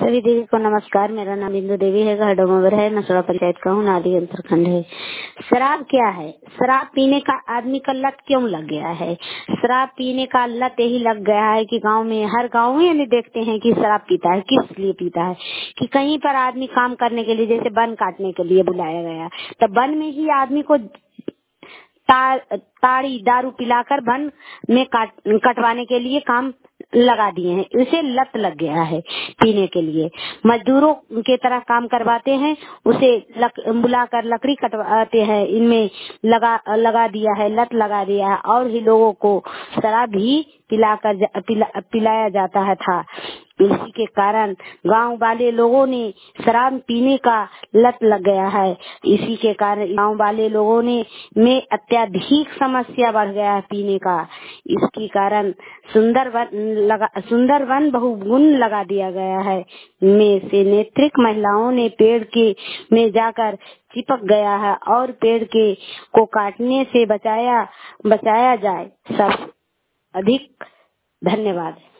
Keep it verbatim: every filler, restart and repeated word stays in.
सभी देवी को नमस्कार। मेरा नाम बिंदु देवी है, घर डोमावर है, नसड़ा पंचायत का हूँ, नादी उत्तराखंड है। शराब क्या है? शराब पीने का आदमी का लत क्यों लग गया है? शराब पीने का लत यही लग गया है कि गांव में, हर गांव में यानी देखते हैं कि शराब पीता है। किस लिए पीता है? कि कहीं पर आदमी काम करने के लिए, जैसे वन काटने के लिए बुलाया गया, तो वन में ही आदमी को ता, ताड़ी दारू पिलाकर वन में काट, कटवाने के लिए काम लगा दिए हैं। उसे लत लग गया है पीने के लिए। मजदूरों के तरह काम करवाते हैं, उसे लक, बुलाकर लकड़ी कटवाते हैं, इनमें लगा लगा दिया है, लत लगा दिया है। और ही लोगों को शराब भी पिलाकर पिला, पिलाया जाता है था। इसी के कारण गांव वाले लोगों ने शराब पीने का लत लग गया है। इसी के कारण गांव वाले लोगों ने में अत्यधिक समस्या बढ़ गया है पीने का। इसके कारण सुंदर वन लगा सुंदर वन बहुगुण लगा दिया गया है। में से नेत्रिक महिलाओं ने पेड़ के में जाकर चिपक गया है और पेड़ के को काटने से बचाया बचाया जाए। सब अधिक धन्यवाद।